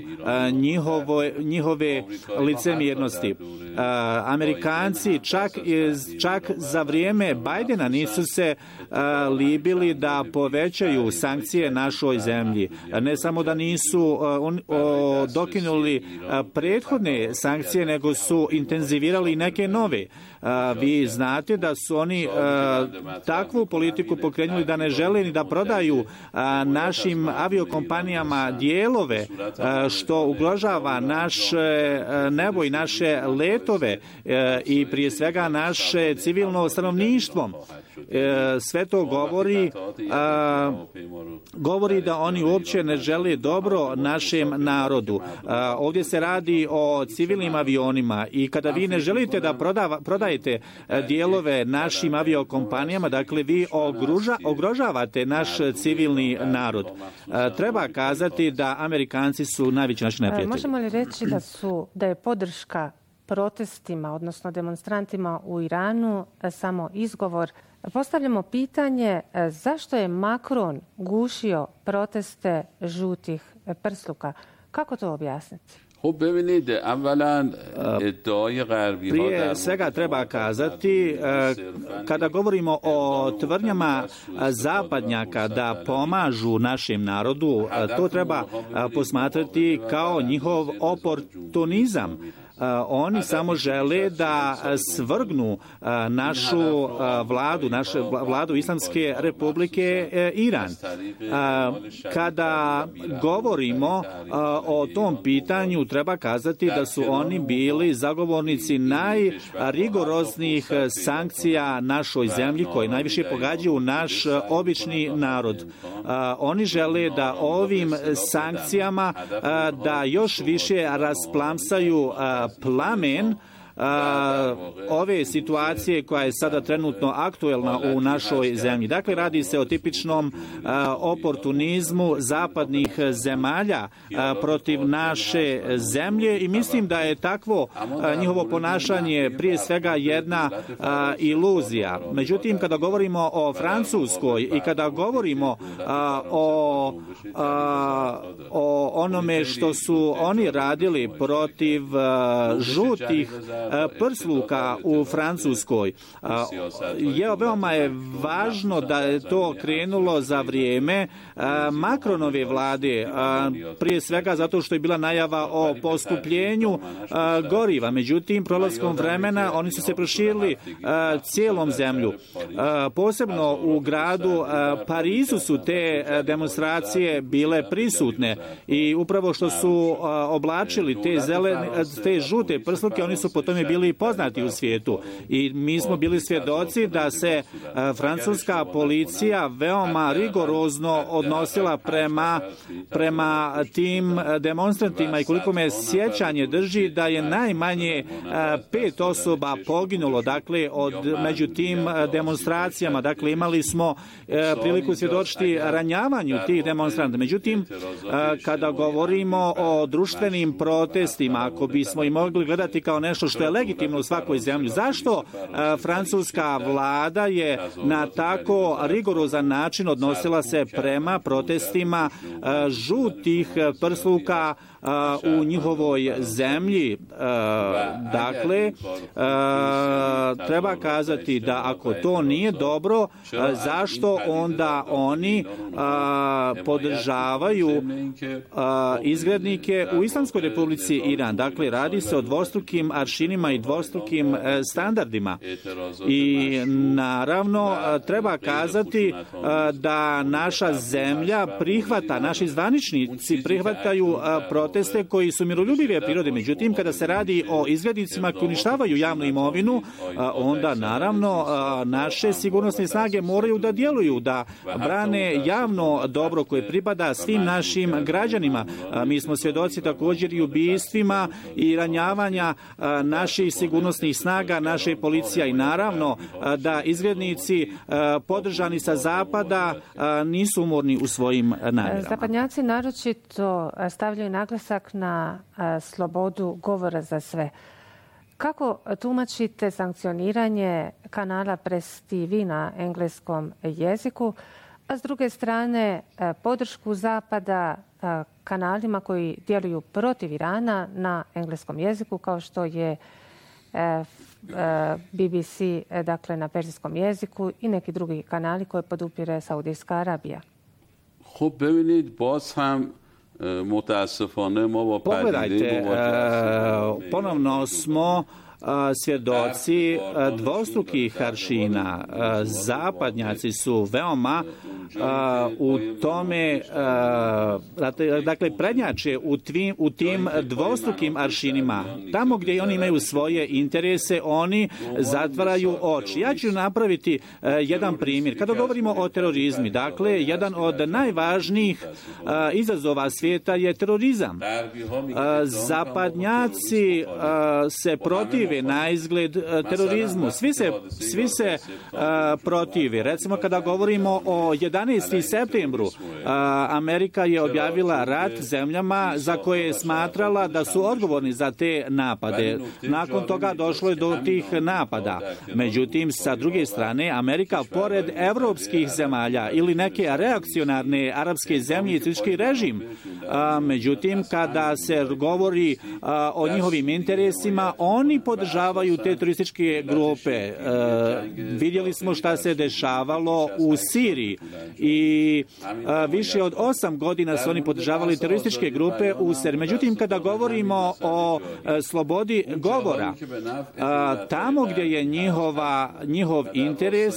njihove licemjernosti. Amerikanci čak za vrijeme Bidena nisu se libili da povećaju sankcije našoj zemlji. Ne samo da nisu dokinuli prethodne sankcije, nego su intenzivirali neke nove. Vi znate da su oni takvu politiku pokrenuli da ne žele ni da prodaju našim aviokompanijama dijelove, što ugrožava naše nebo i naše letove i prije svega naše civilno stanovništvo. Sve to govori da oni uopće ne žele dobro našem narodu. Ovdje se radi o civilnim avionima i kada vi ne želite da prodajete dijelove našim aviokompanijama, dakle vi ugrožavate naš civilni narod. Treba kazati da Amerikanci su najveći naši neprijatelji. Možemo li reći da je podrška protestima, odnosno demonstrantima u Iranu samo izgovor? Postavljamo pitanje zašto je Macron gušio proteste žutih prsluka. Kako to objasniti? Prije svega treba kazati, kada govorimo o tvrdnjama zapadnjaka da pomažu našem narodu, to treba posmatrati kao njihov oportunizam. Oni samo žele da svrgnu našu vladu Islamske republike Iran. Kada govorimo o tom pitanju, treba kazati da su oni bili zagovornici najrigoroznijih sankcija našoj zemlji koje najviše pogađaju naš obični narod. Oni žele da ovim sankcijama da još više rasplamsaju plamen ove situacije koja je sada trenutno aktuelna u našoj zemlji. Dakle, radi se o tipičnom oportunizmu zapadnih zemalja protiv naše zemlje i mislim da je takvo njihovo ponašanje prije svega jedna iluzija. Međutim, kada govorimo o Francuskoj i kada govorimo o onome što su oni radili protiv žutih prsluka u Francuskoj. Veoma je važno da je to krenulo za vrijeme Macronove vlade, prije svega zato što je bila najava o poskupljenju goriva. Međutim, prolaskom vremena oni su se proširili cijelom zemlju. Posebno u gradu Parizu su te demonstracije bile prisutne i upravo što su oblačili te žute prsluke, oni su po tome bili poznati u svijetu. I mi smo bili svjedoci da se francuska policija veoma rigorozno odnosila prema tim demonstrantima i koliko me sjećanje drži da je najmanje 5 osoba poginulo, dakle, među tim demonstracijama. Dakle, imali smo priliku svjedočiti ranjavanju tih demonstranta. Međutim, kada govorimo o društvenim protestima, ako bismo i mogli gledati kao nešto što je legitimno u svakoj zemlji, zašto francuska vlada je na tako rigorozan način odnosila se prema protestima žutih prsluka u njihovoj zemlji? Dakle, treba kazati da ako to nije dobro, zašto onda oni podržavaju izgrednike u Islamskoj republici Iran? Dakle, radi se o dvostrukim aršinima i dvostrukim standardima. I naravno, treba kazati da naša zemlja prihvata, naši zvaničnici prihvataju proteste koji su miroljubive prirode. Međutim, kada se radi o izgrednicima koji uništavaju javnu imovinu, onda naravno naše sigurnosne snage moraju da djeluju, da brane javno dobro koje pripada svim našim građanima. Mi smo svjedoci također i ubistvima i ranjavanja naših sigurnosnih snaga, naše policija i naravno da izgrednici podržani sa zapada nisu umorni u svojim namjerama. Zapadnjaci naročito stavljaju naglasak na slobodu govora za sve. Kako tumačite sankcioniranje kanala Press TV na engleskom jeziku, a s druge strane podršku Zapada kanalima koji djeluju protiv Irana na engleskom jeziku, kao što je BBC, dakle na perzijskom jeziku, i neki drugi kanali koje podupire Saudijska Arabija? Pogledajte, ponovno smo svjedoci dvostrukih aršina. Zapadnjaci su veoma u tome, dakle, prednjače u tim dvostrukim aršinima. Tamo gdje oni imaju svoje interese, oni zatvaraju oči. Ja ću napraviti jedan primjer. Kada govorimo o terorizmu, dakle, jedan od najvažnijih izazova svijeta je terorizam. Zapadnjaci se protive na izgled terorizmu. Svi se protive. Recimo, kada govorimo o 11. septembru, Amerika je objavila rat zemljama za koje je smatrala da su odgovorni za te napade. Nakon toga došlo je do tih napada. Međutim, sa druge strane, Amerika, pored evropskih zemalja ili neke reakcionarne arapske zemlje i crtički režim, međutim, kada se govori o njihovim interesima, oni podržavaju sadržavaju te terorističke grupe. Vidjeli smo šta se dešavalo u Siriji i više od 8 godina su oni podržavali terorističke grupe u Siriji. Međutim, kada govorimo o slobodi govora, tamo gdje je njihov interes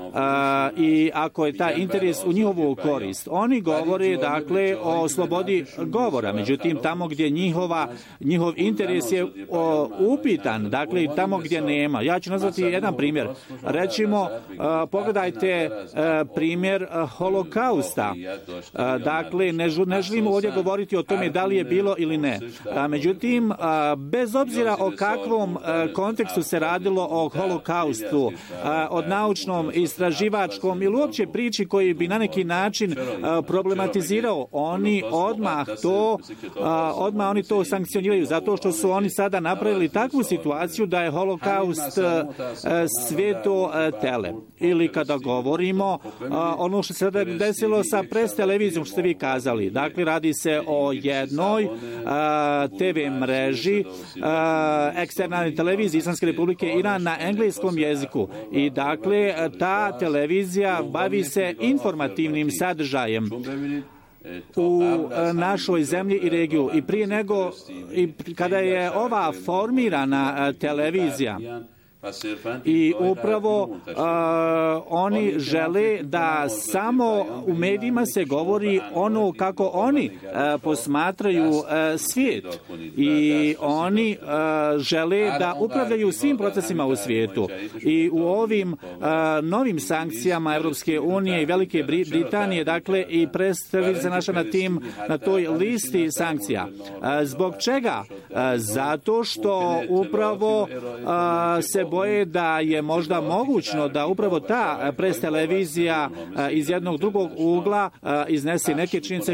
i ako je taj interes u njihovu korist, oni govore dakle o slobodi govora. Međutim, tamo gdje njihov interes je upitan, dakle tamo gdje nema. Ja ću nazvati jedan primjer. Recimo, pogledajte primjer holokausta. Dakle, ne želimo ovdje govoriti o tome da li je bilo ili ne. Međutim, bez obzira o kakvom kontekstu se radilo o holokaustu, od naučnom, istraživačkom ili uopće priči koji bi na neki način problematizirao, oni odmah oni to sankcioniraju zato što su oni sada napravili takvu situaciju da je holokaust sveto tele. Ili kada govorimo ono što se sada desilo sa Press televizijom, što ste vi kazali. Dakle, radi se o jednoj TV mreži eksternalne televizije Islamske Republike Iran na engleskom jeziku. I dakle, ta televizija bavi se informativnim sadržajem u našoj zemlji i regiju. I prije nego, kada je ova formirana televizija, i upravo oni žele da samo u medijima se govori ono kako oni posmatraju svijet i oni žele da upravljaju svim procesima u svijetu. I u ovim novim sankcijama Europske unije i Velike Britanije, dakle i predstavlja se naša na toj listi sankcija. Zbog čega? Zato što upravo se boje da je možda mogućno da upravo ta Press televizija iz jednog drugog ugla iznese neke činjenice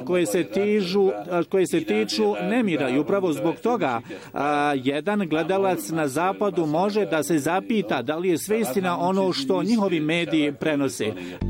koje se tiču nemira. I upravo zbog toga jedan gledalac na zapadu može da se zapita da li je sve istina ono što njihovi mediji prenose.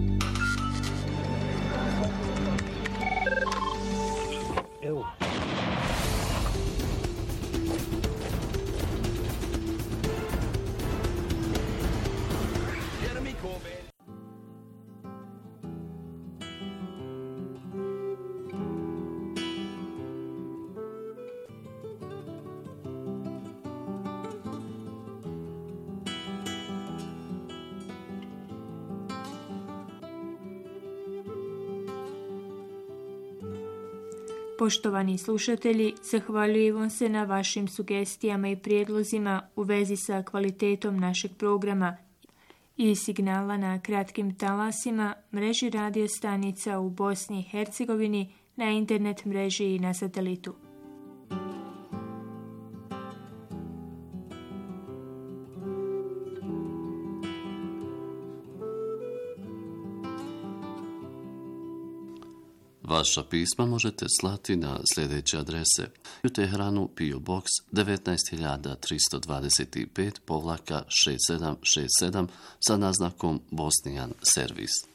Poštovani slušatelji, zahvaljujemo se na vašim sugestijama i prijedlozima u vezi sa kvalitetom našeg programa i signala na kratkim talasima, mreži radio stanica u Bosni i Hercegovini, na internet mreži i na satelitu. Vaša pisma možete slati na sljedeće adrese: u Teheranu PO Box 19325-6767 sa naznakom Bosnian Servis.